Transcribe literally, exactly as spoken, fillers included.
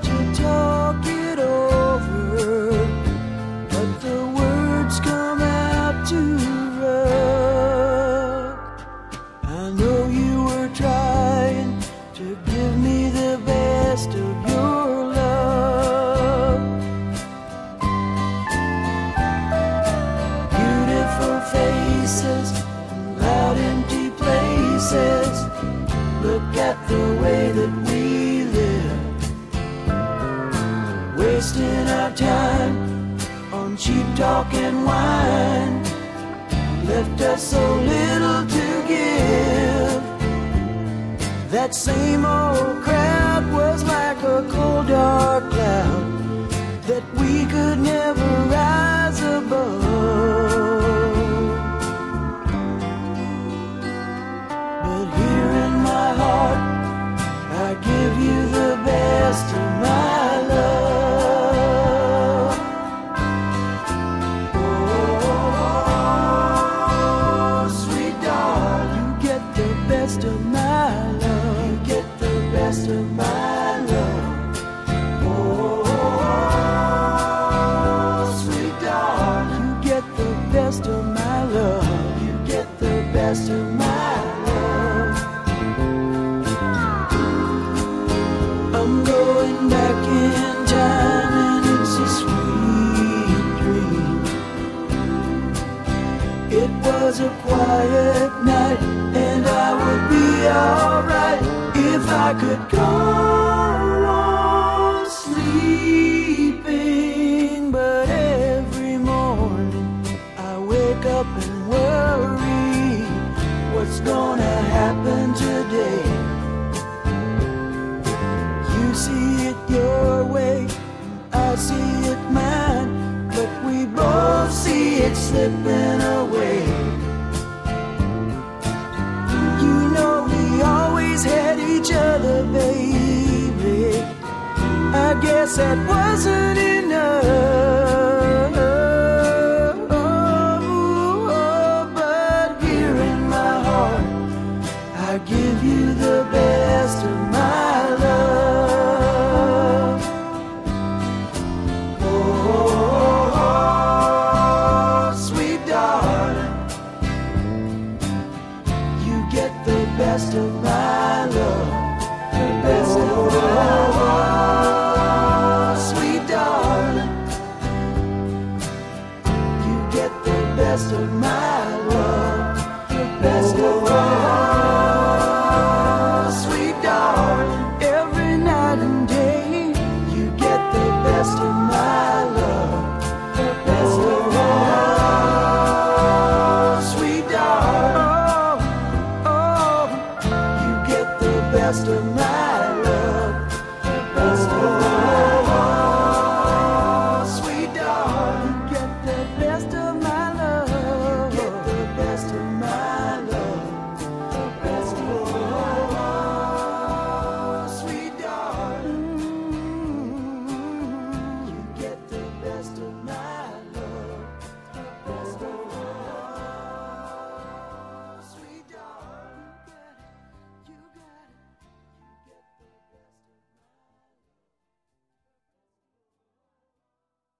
to talk it over, but the words come out too rough. I know you were trying to give me the best of your love. Beautiful faces and loud empty places. Look at the way that we live, wasting our time on cheap talk and wine. Left us so little to give. That same old crowd was like a cold dark cloud that we could never rise above. But here in my heart, I give you the best of my love. Oh, sweet darling, you get the best of my love. You get the best of my love. Oh, sweet darling, you get the best of my love. You get the best of my love. I'm going back in time and it's a sweet dream. It was a quiet night and I would be alright if I could go on sleeping. But every morning I wake up and worry what's gonna happen today. You see it your way, I see it mine, but we both see it slipping away. You know we always had each other, baby. I guess that wasn't enough. But here in my heart, I give you the best of my love. Oh, sweet darling, you get the best of my love. The best of my love. Sweet darling, you get the best of my love. The best of my love. Sweet darling, every night and day, you get the best of my love.